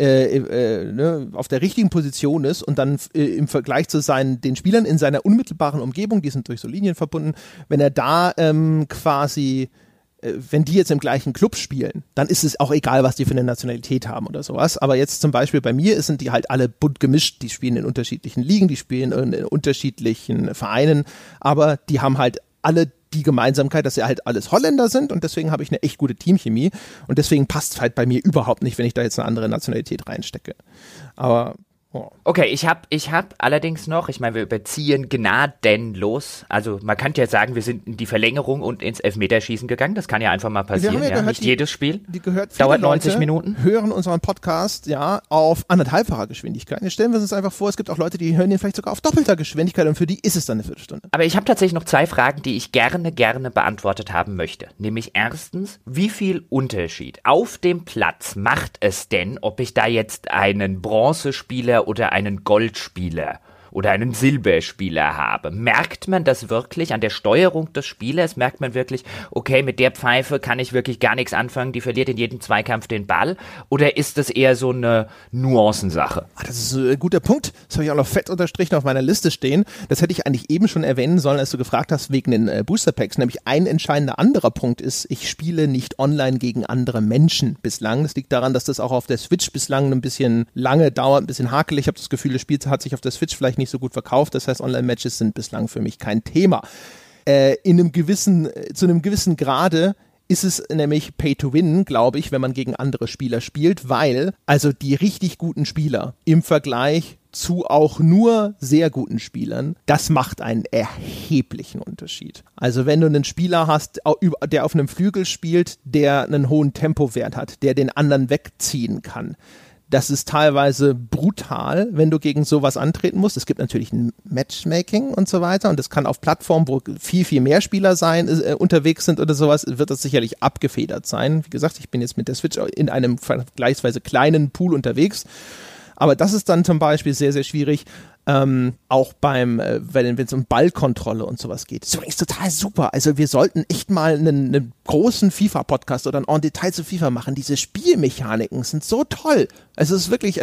S1: auf der richtigen Position ist und dann im Vergleich zu den Spielern in seiner unmittelbaren Umgebung, die sind durch so Linien verbunden, wenn er da quasi wenn die jetzt im gleichen Club spielen, dann ist es auch egal, was die für eine Nationalität haben oder sowas. Aber jetzt zum Beispiel bei mir sind die halt alle bunt gemischt. Die spielen in unterschiedlichen Ligen, die spielen in unterschiedlichen Vereinen, aber die haben halt alle die Gemeinsamkeit, dass sie halt alles Holländer sind und deswegen habe ich eine echt gute Teamchemie und deswegen passt es halt bei mir überhaupt nicht, wenn ich da jetzt eine andere Nationalität reinstecke. Aber
S2: okay, ich hab allerdings noch, ich meine, wir überziehen gnadenlos, also man kann ja sagen, wir sind in die Verlängerung und ins Elfmeterschießen gegangen, das kann ja einfach mal passieren, ja, nicht jedes Spiel, dauert 90 Minuten.
S1: Hören unseren Podcast, auf 1,5-facher Geschwindigkeit. Jetzt stellen wir uns einfach vor, es gibt auch Leute, die hören den vielleicht sogar auf doppelter Geschwindigkeit und für die ist es dann eine Viertelstunde.
S2: Aber ich habe tatsächlich noch 2 Fragen, die ich gerne beantwortet haben möchte, nämlich erstens, wie viel Unterschied auf dem Platz macht es denn, ob ich da jetzt einen Bronzespieler oder einen Goldspieler oder einen Silberspieler habe? Merkt man das wirklich an der Steuerung des Spielers? Merkt man wirklich, okay, mit der Pfeife kann ich wirklich gar nichts anfangen, die verliert in jedem Zweikampf den Ball? Oder ist das eher so eine Nuancensache?
S1: Das ist ein guter Punkt. Das habe ich auch noch fett unterstrichen auf meiner Liste stehen. Das hätte ich eigentlich eben schon erwähnen sollen, als du gefragt hast wegen den Booster Packs. Nämlich ein entscheidender anderer Punkt ist, ich spiele nicht online gegen andere Menschen bislang. Das liegt daran, dass das auch auf der Switch bislang ein bisschen lange dauert, ein bisschen hakelig. Ich habe das Gefühl, das Spiel hat sich auf der Switch vielleicht nicht so gut verkauft. Das heißt, Online-Matches sind bislang für mich kein Thema. Zu einem gewissen Grade ist es nämlich Pay to Win, glaube ich, wenn man gegen andere Spieler spielt, weil also die richtig guten Spieler im Vergleich zu auch nur sehr guten Spielern, das macht einen erheblichen Unterschied. Also wenn du einen Spieler hast, der auf einem Flügel spielt, der einen hohen Tempowert hat, der den anderen wegziehen kann, das ist teilweise brutal, wenn du gegen sowas antreten musst. Es gibt natürlich ein Matchmaking und so weiter und das kann auf Plattformen, wo viel, viel mehr Spieler unterwegs sind oder sowas, wird das sicherlich abgefedert sein. Wie gesagt, ich bin jetzt mit der Switch in einem vergleichsweise kleinen Pool unterwegs, aber das ist dann zum Beispiel sehr, sehr schwierig. Auch wenn es um Ballkontrolle und sowas geht. Das ist übrigens total super. Also wir sollten echt mal einen großen FIFA-Podcast oder ein En Detail zu FIFA machen. Diese Spielmechaniken sind so toll. Also es ist wirklich,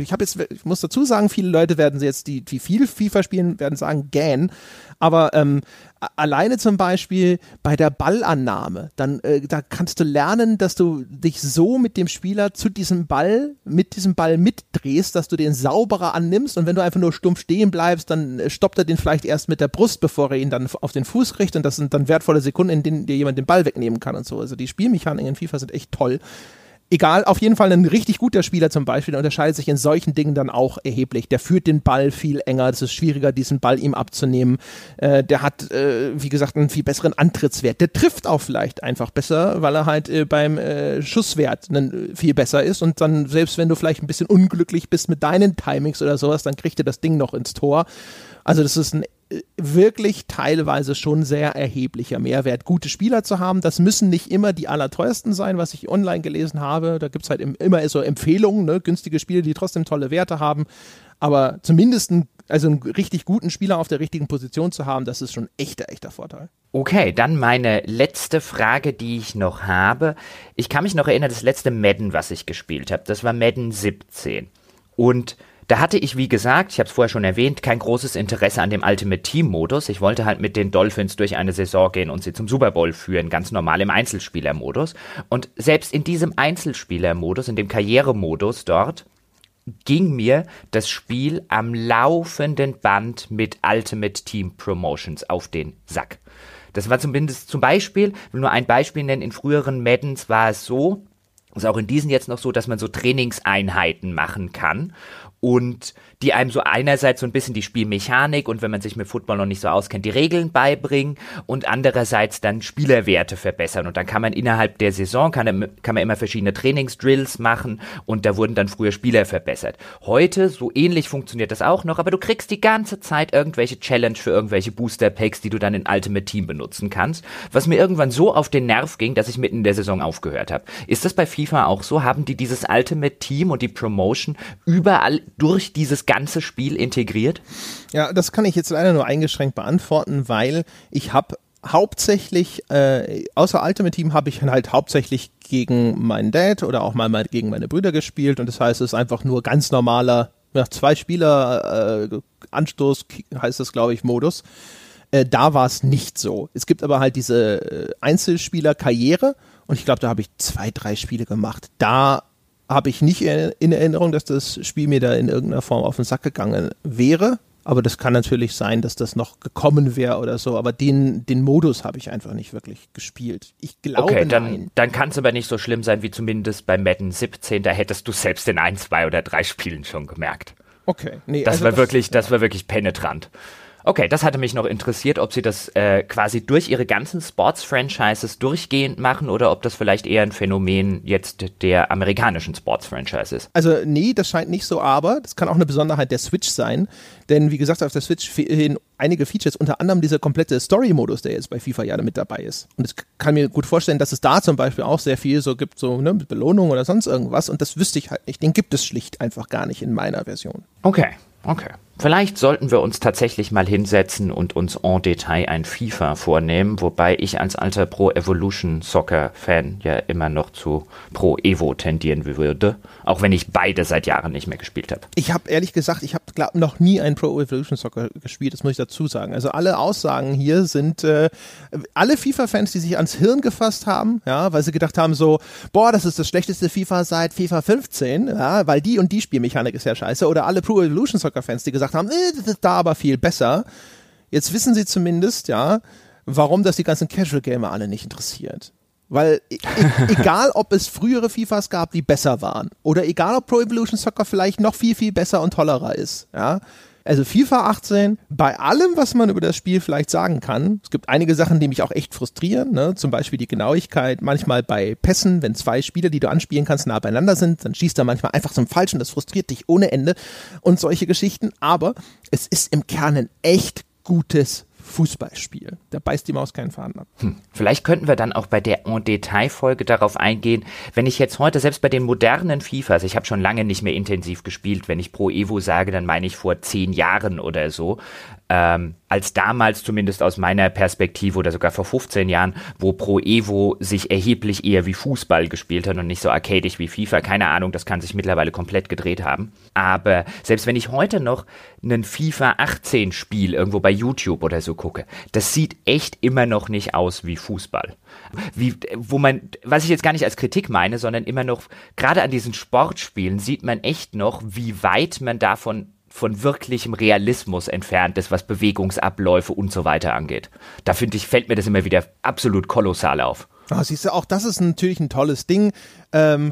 S1: ich muss dazu sagen, viele Leute werden jetzt, die viel FIFA spielen, werden sagen, gähn. Aber alleine zum Beispiel bei der Ballannahme, dann da kannst du lernen, dass du dich so mit dem Spieler mit diesem Ball mitdrehst, dass du den sauberer annimmst und wenn du einfach nur stumpf stehen bleibst, dann stoppt er den vielleicht erst mit der Brust, bevor er ihn dann auf den Fuß kriegt und das sind dann wertvolle Sekunden, in denen dir jemand den Ball wegnehmen kann und so. Also die Spielmechaniken in FIFA sind echt toll. Egal, auf jeden Fall ein richtig guter Spieler zum Beispiel, der unterscheidet sich in solchen Dingen dann auch erheblich. Der führt den Ball viel enger, es ist schwieriger, diesen Ball ihm abzunehmen. Der hat, wie gesagt, einen viel besseren Antrittswert. Der trifft auch vielleicht einfach besser, weil er halt beim Schusswert viel besser ist und dann, selbst wenn du vielleicht ein bisschen unglücklich bist mit deinen Timings oder sowas, dann kriegt er das Ding noch ins Tor. Also das ist ein wirklich teilweise schon sehr erheblicher Mehrwert, gute Spieler zu haben. Das müssen nicht immer die allerteuersten sein, was ich online gelesen habe. Da gibt es halt immer so Empfehlungen, ne? Günstige Spiele, die trotzdem tolle Werte haben. Aber zumindest einen richtig guten Spieler auf der richtigen Position zu haben, das ist schon echter Vorteil.
S2: Okay, dann meine letzte Frage, die ich noch habe. Ich kann mich noch erinnern, das letzte Madden, was ich gespielt habe, das war Madden 17. Und da hatte ich, wie gesagt, ich habe es vorher schon erwähnt, kein großes Interesse an dem Ultimate Team-Modus. Ich wollte halt mit den Dolphins durch eine Saison gehen und sie zum Super Bowl führen, ganz normal im Einzelspieler-Modus. Und selbst in diesem Einzelspieler-Modus, in dem Karrieremodus dort, ging mir das Spiel am laufenden Band mit Ultimate Team Promotions auf den Sack. Das war zumindest zum Beispiel, ich will nur ein Beispiel nennen, in früheren Maddens war es so, ist auch in diesen jetzt noch so, dass man so Trainingseinheiten machen kann. und die einem so einerseits so ein bisschen die Spielmechanik und wenn man sich mit Football noch nicht so auskennt, die Regeln beibringen und andererseits dann Spielerwerte verbessern. Und dann kann man innerhalb der Saison, kann man immer verschiedene Trainingsdrills machen und da wurden dann früher Spieler verbessert. Heute, so ähnlich funktioniert das auch noch, aber du kriegst die ganze Zeit irgendwelche Challenge für irgendwelche Booster-Packs, die du dann in Ultimate Team benutzen kannst, was mir irgendwann so auf den Nerv ging, dass ich mitten in der Saison aufgehört habe. Ist das bei FIFA auch so? Haben die dieses Ultimate Team und die Promotion überall durch dieses ganze Spiel integriert?
S1: Ja, das kann ich jetzt leider nur eingeschränkt beantworten, weil ich habe hauptsächlich, außer Ultimate Team habe ich halt hauptsächlich gegen meinen Dad oder auch mal gegen meine Brüder gespielt und das heißt, es ist einfach nur ganz normaler, 2 Spieler Anstoß heißt das, glaube ich, Modus. Da war es nicht so. Es gibt aber halt diese Einzelspieler-Karriere und ich glaube, da habe ich 2, 3 Spiele gemacht. Da habe ich nicht in Erinnerung, dass das Spiel mir da in irgendeiner Form auf den Sack gegangen wäre. Aber das kann natürlich sein, dass das noch gekommen wäre oder so. Aber den Modus habe ich einfach nicht wirklich gespielt. Ich glaube,
S2: okay,
S1: nein.
S2: Dann kann es aber nicht so schlimm sein wie zumindest bei Madden 17. Da hättest du selbst in 1, 2 oder 3 Spielen schon gemerkt.
S1: Okay. Nee,
S2: das war wirklich penetrant. Okay, das hatte mich noch interessiert, ob sie das quasi durch ihre ganzen Sports-Franchises durchgehend machen oder ob das vielleicht eher ein Phänomen jetzt der amerikanischen Sports-Franchise ist.
S1: Also nee, das scheint nicht so, aber das kann auch eine Besonderheit der Switch sein, denn wie gesagt, auf der Switch fehlen einige Features, unter anderem dieser komplette Story-Modus, der jetzt bei FIFA ja mit dabei ist. Und ich kann mir gut vorstellen, dass es da zum Beispiel auch sehr viel so gibt, so mit Belohnung oder sonst irgendwas und das wüsste ich halt nicht. Den gibt es schlicht einfach gar nicht in meiner Version.
S2: Okay. Vielleicht sollten wir uns tatsächlich mal hinsetzen und uns en Detail ein FIFA vornehmen, wobei ich als alter Pro Evolution Soccer Fan ja immer noch zu Pro Evo tendieren würde, auch wenn ich beide seit Jahren nicht mehr gespielt habe.
S1: Ich habe ehrlich gesagt, ich habe noch nie ein Pro Evolution Soccer gespielt, das muss ich dazu sagen. Also alle Aussagen hier sind alle FIFA-Fans, die sich ans Hirn gefasst haben, ja, weil sie gedacht haben so, boah, das ist das schlechteste FIFA seit FIFA 15, ja, weil die und die Spielmechanik ist ja scheiße, oder alle Pro Evolution Soccer-Fans, die gesagt haben, das ist da aber viel besser. Jetzt wissen sie zumindest, ja, warum das die ganzen Casual-Gamer alle nicht interessiert. Weil egal, ob es frühere FIFAs gab, die besser waren, oder egal, ob Pro Evolution Soccer vielleicht noch viel, viel besser und tollerer ist, ja. Also FIFA 18, bei allem, was man über das Spiel vielleicht sagen kann, es gibt einige Sachen, die mich auch echt frustrieren, ne? Zum Beispiel die Genauigkeit, manchmal bei Pässen, wenn 2 Spieler, die du anspielen kannst, nah beieinander sind, dann schießt er manchmal einfach zum Falschen, das frustriert dich ohne Ende und solche Geschichten, aber es ist im Kern ein echt gutes Fußballspiel. Da beißt die Maus keinen Faden ab.
S2: Vielleicht könnten wir dann auch bei der En-Detail-Folge darauf eingehen, wenn ich jetzt heute, selbst bei den modernen FIFAs, ich habe schon lange nicht mehr intensiv gespielt, wenn ich Pro Evo sage, dann meine ich vor 10 Jahren oder so, als damals zumindest aus meiner Perspektive oder sogar vor 15 Jahren, wo Pro Evo sich erheblich eher wie Fußball gespielt hat und nicht so arcadisch wie FIFA. Keine Ahnung, das kann sich mittlerweile komplett gedreht haben. Aber selbst wenn ich heute noch einen FIFA 18 Spiel irgendwo bei YouTube oder so gucke, das sieht echt immer noch nicht aus wie Fußball. Was ich jetzt gar nicht als Kritik meine, sondern immer noch, gerade an diesen Sportspielen sieht man echt noch, wie weit man davon von wirklichem Realismus entfernt ist, was Bewegungsabläufe und so weiter angeht. Da finde ich, fällt mir das immer wieder absolut kolossal auf.
S1: Ah, siehst du, auch das ist natürlich ein tolles Ding. Da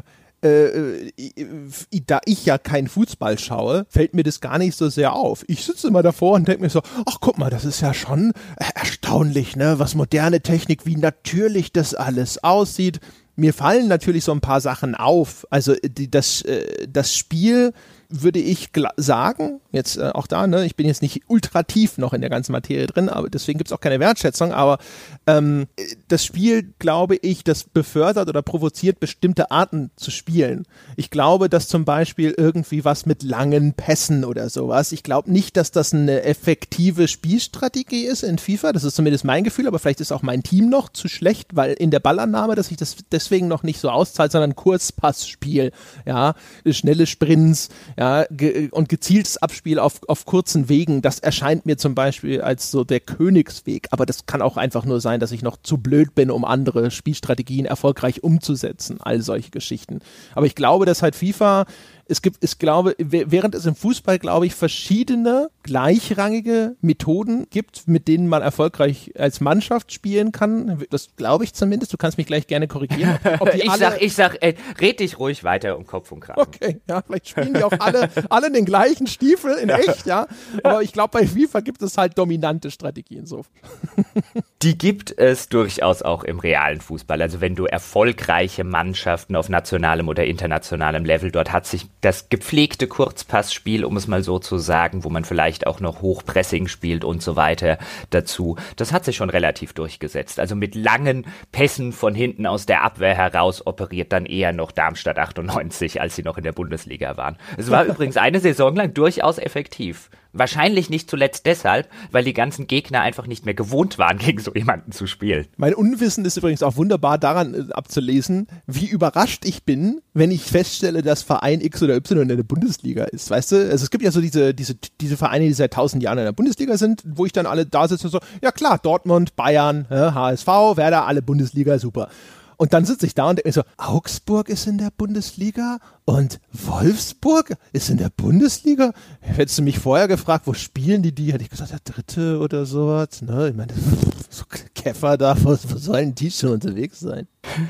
S1: ich ja kein Fußball schaue, fällt mir das gar nicht so sehr auf. Ich sitze immer davor und denke mir so, ach guck mal, das ist ja schon erstaunlich, ne, was moderne Technik, wie natürlich das alles aussieht. Mir fallen natürlich so ein paar Sachen auf. Also das Spiel, würde ich sagen, jetzt auch da, ne, ich bin jetzt nicht ultra tief noch in der ganzen Materie drin, aber deswegen gibt es auch keine Wertschätzung, aber das Spiel, glaube ich, das befördert oder provoziert bestimmte Arten zu spielen. Ich glaube, dass zum Beispiel irgendwie was mit langen Pässen oder sowas, ich glaube nicht, dass das eine effektive Spielstrategie ist in FIFA, das ist zumindest mein Gefühl, aber vielleicht ist auch mein Team noch zu schlecht, weil in der Ballannahme, dass sich das deswegen noch nicht so auszahlt, sondern Kurzpassspiel, ja, schnelle Sprints, ja, und gezieltes Abspiel auf kurzen Wegen, das erscheint mir zum Beispiel als so der Königsweg, aber das kann auch einfach nur sein, dass ich noch zu blöd bin, um andere Spielstrategien erfolgreich umzusetzen, all solche Geschichten. Aber ich glaube, dass halt FIFA während es im Fußball, glaube ich, verschiedene gleichrangige Methoden gibt, mit denen man erfolgreich als Mannschaft spielen kann. Das glaube ich zumindest. Du kannst mich gleich gerne korrigieren.
S2: Ich sag, red dich ruhig weiter um Kopf und Kragen.
S1: Okay, ja, vielleicht spielen die auch alle in den gleichen Stiefel in echt, ja. Aber ich glaube, bei FIFA gibt es halt dominante Strategien so.
S2: Die gibt es durchaus auch im realen Fußball. Also wenn du erfolgreiche Mannschaften auf nationalem oder internationalem Level, dort hat sich das gepflegte Kurzpassspiel, um es mal so zu sagen, wo man vielleicht auch noch Hochpressing spielt und so weiter dazu, das hat sich schon relativ durchgesetzt. Also mit langen Pässen von hinten aus der Abwehr heraus operiert dann eher noch Darmstadt 98, als sie noch in der Bundesliga waren. Es war übrigens eine Saison lang durchaus effektiv. Wahrscheinlich nicht zuletzt deshalb, weil die ganzen Gegner einfach nicht mehr gewohnt waren, gegen so jemanden zu spielen.
S1: Mein Unwissen ist übrigens auch wunderbar daran abzulesen, wie überrascht ich bin, wenn ich feststelle, dass Verein X oder Y in der Bundesliga ist, weißt du? Also es gibt ja so diese Vereine, die seit 1000 Jahren in der Bundesliga sind, wo ich dann alle da sitze und so, ja klar, Dortmund, Bayern, HSV, Werder, alle Bundesliga, super. Und dann sitze ich da und denke mir so, Augsburg ist in der Bundesliga und Wolfsburg ist in der Bundesliga? Hättest du mich vorher gefragt, wo spielen die? Hätte ich gesagt, der dritte oder sowas. Ne? Ich meine, so Käfer da, wo sollen die schon unterwegs sein?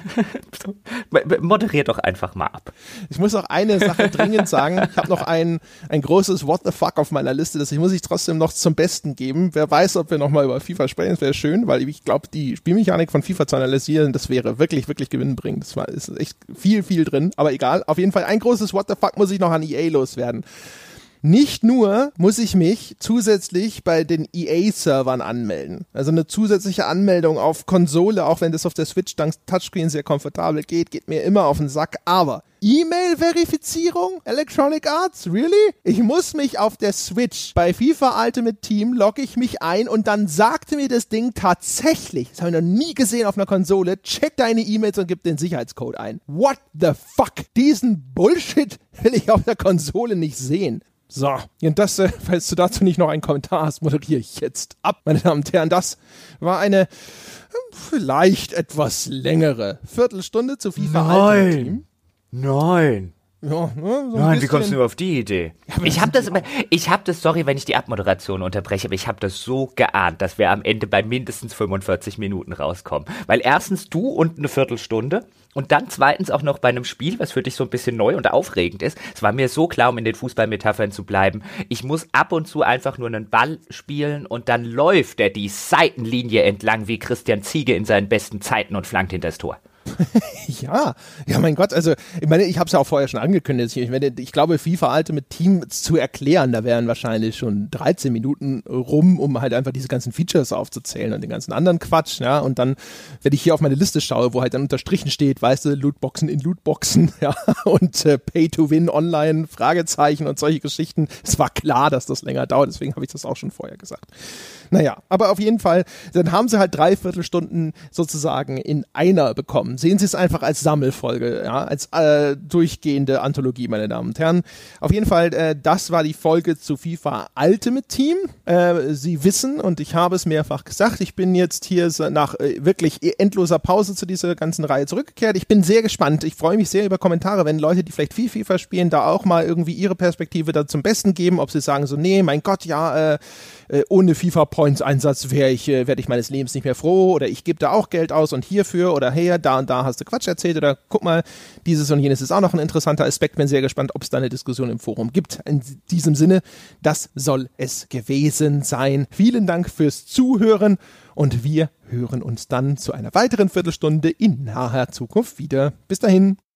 S2: Moderier doch einfach mal ab.
S1: Ich muss auch eine Sache dringend sagen. Ich habe noch ein großes What the fuck auf meiner Liste. Das muss ich trotzdem noch zum Besten geben. Wer weiß, ob wir nochmal über FIFA sprechen. Das wäre schön, weil ich glaube, die Spielmechanik von FIFA zu analysieren, das wäre wirklich, wirklich gewinnbringend. Ist echt viel, viel drin. Aber egal. Auf jeden Fall ein großes What the fuck muss ich noch an EA loswerden. Nicht nur muss ich mich zusätzlich bei den EA-Servern anmelden. Also eine zusätzliche Anmeldung auf Konsole, auch wenn das auf der Switch dank Touchscreen sehr komfortabel geht mir immer auf den Sack. Aber E-Mail-Verifizierung? Electronic Arts? Really? Ich muss mich auf der Switch bei FIFA Ultimate Team, logge ich mich ein und dann sagte mir das Ding tatsächlich, das habe ich noch nie gesehen auf einer Konsole, check deine E-Mails und gib den Sicherheitscode ein. What the fuck? Diesen Bullshit will ich auf der Konsole nicht sehen. So, und das, falls du dazu nicht noch einen Kommentar hast, moderiere ich jetzt ab, meine Damen und Herren. Das war eine vielleicht etwas längere Viertelstunde zu FIFA Ultimate Team.
S2: Nein.
S1: Ja, ne, so
S2: Nein, wie kommst du nur auf die Idee?
S1: Ja,
S2: ich habe das, sorry, wenn ich die Abmoderation unterbreche, aber ich habe das so geahnt, dass wir am Ende bei mindestens 45 Minuten rauskommen. Weil erstens du und eine Viertelstunde und dann zweitens auch noch bei einem Spiel, was für dich so ein bisschen neu und aufregend ist. Es war mir so klar, um in den Fußballmetaphern zu bleiben, ich muss ab und zu einfach nur einen Ball spielen und dann läuft er die Seitenlinie entlang wie Christian Ziege in seinen besten Zeiten und flankt hinter das Tor.
S1: Ja, mein Gott, also ich meine, ich habe es ja auch vorher schon angekündigt. Ich glaube, FIFA Ultimate Team zu erklären, da wären wahrscheinlich schon 13 Minuten rum, um halt einfach diese ganzen Features aufzuzählen und den ganzen anderen Quatsch, ja, und dann, wenn ich hier auf meine Liste schaue, wo halt dann unterstrichen steht, weißt du, Lootboxen in Lootboxen, ja, und Pay-to-Win online, Fragezeichen und solche Geschichten, es war klar, dass das länger dauert, deswegen habe ich das auch schon vorher gesagt. Naja, aber auf jeden Fall, dann haben sie halt 3/4 Stunden sozusagen in einer bekommen. Sehen Sie es einfach als Sammelfolge, ja, als durchgehende Anthologie, meine Damen und Herren. Auf jeden Fall, das war die Folge zu FIFA Ultimate Team. Sie wissen, und ich habe es mehrfach gesagt, ich bin jetzt hier nach wirklich endloser Pause zu dieser ganzen Reihe zurückgekehrt. Ich bin sehr gespannt. Ich freue mich sehr über Kommentare, wenn Leute, die vielleicht viel FIFA spielen, da auch mal irgendwie ihre Perspektive da zum Besten geben, ob sie sagen so, nee, mein Gott, ja, ohne FIFA-Points-Einsatz werde ich meines Lebens nicht mehr froh oder ich gebe da auch Geld aus und hierfür oder hey, da und da hast du Quatsch erzählt oder guck mal, dieses und jenes ist auch noch ein interessanter Aspekt. Bin sehr gespannt, ob es da eine Diskussion im Forum gibt. In diesem Sinne, das soll es gewesen sein. Vielen Dank fürs Zuhören und wir hören uns dann zu einer weiteren Viertelstunde in naher Zukunft wieder. Bis dahin.